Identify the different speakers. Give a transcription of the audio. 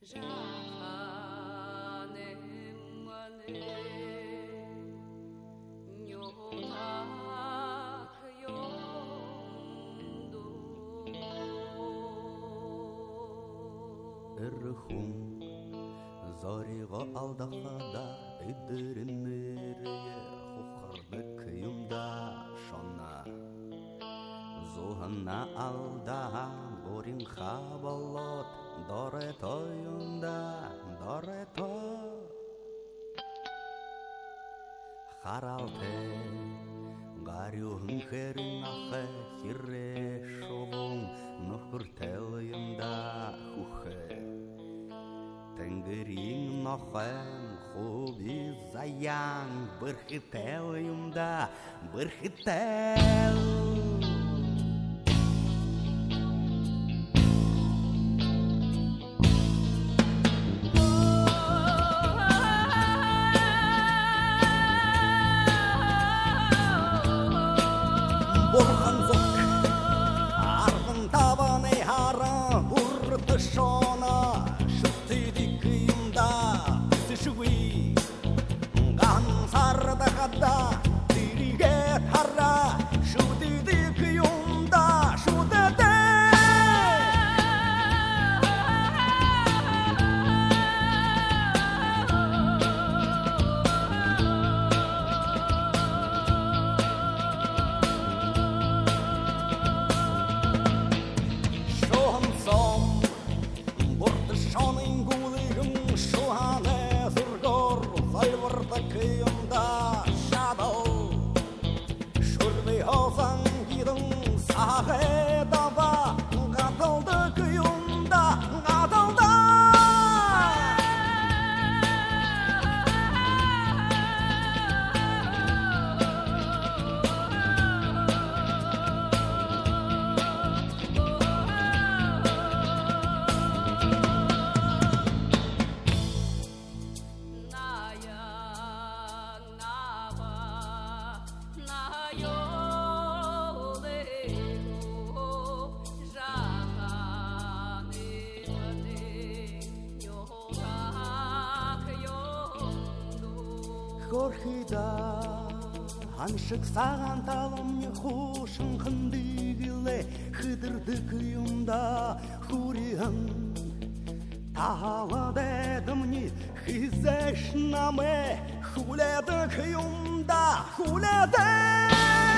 Speaker 1: Эрхум зориго алдахада идеринерге хухарды кыйымда шона зуханна алда горин хабалот доре тоюнда доре то харалте гарюн херин ахе хире шолун нохуртелюнда хухе Тенгерин нохен хуби заян бырхителюнда бырхител Шона шүттейді күйімда түсішуі ғансарда қадда тириге тара шүттейді күйімда шүттейді Kıyımda shadow Şurbi olsan gidin sahe dava Katıldı kıyımda katıldı Горхида Аншык саған талым не хушын хындыгіле Хыдырды күйімда хуриян Тала дедім не хизеш наме Хуледі күйімда хуледі